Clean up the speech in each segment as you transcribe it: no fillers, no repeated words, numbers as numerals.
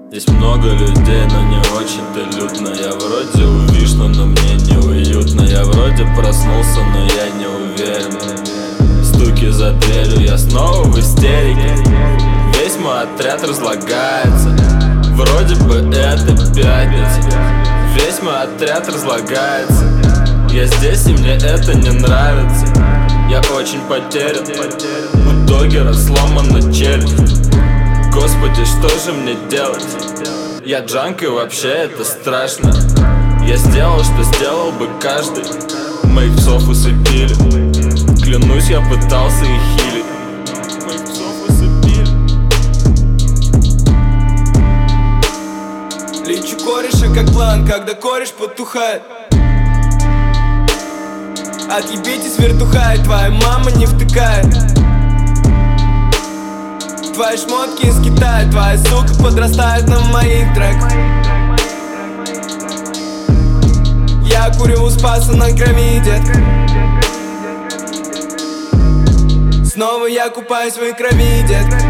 Здесь много людей, но не очень-то людно. Я вроде увижу, но мне не уютно. Я вроде проснулся, но я не уверен. Стуки за дверью, я снова в истерике. Весь мой отряд разлагается. Вроде бы это пятница. Весь мой отряд разлагается. Я здесь, и мне это не нравится. Я очень потерян. У Доггера сломана челюсть. Господи, что же мне делать? Я джанк, и вообще это страшно. Я сделал, что сделал бы каждый. Моих псов усыпили. Клянусь, я пытался их хилить. Моих псов усыпили. Лечу кореша как план, когда кореш потухает. Отъебитесь, вертухай, твоя мама не втыкает. Твои шмотки из Китая, твоя сука подрастает на моих треках. Я курю у Спаса на крови, детка. Снова я купаюсь в своей крови, детка.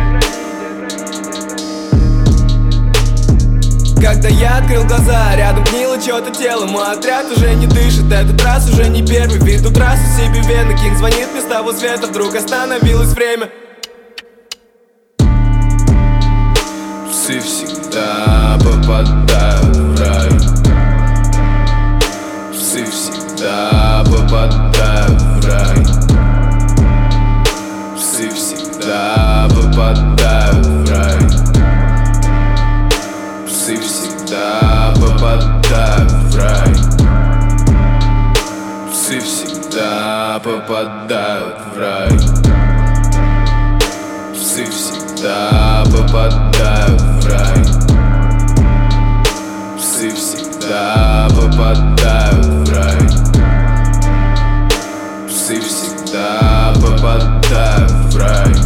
Когда я открыл глаза, рядом гнило чьё-то тело. Мой отряд уже не дышит, этот раз уже не первый. Веду трассу себе в вены, Кинг звонит мне с того света. Вдруг остановилось время. Псы всегда попадают в рай. Псы всегда попадают в рай. Псы всегда попадают в рай. Псы всегда попадают в рай. Псы всегда попадают в рай. Псы всегда попадают в рай. Псы всегда попадают в рай. Псы всегда попадают в рай.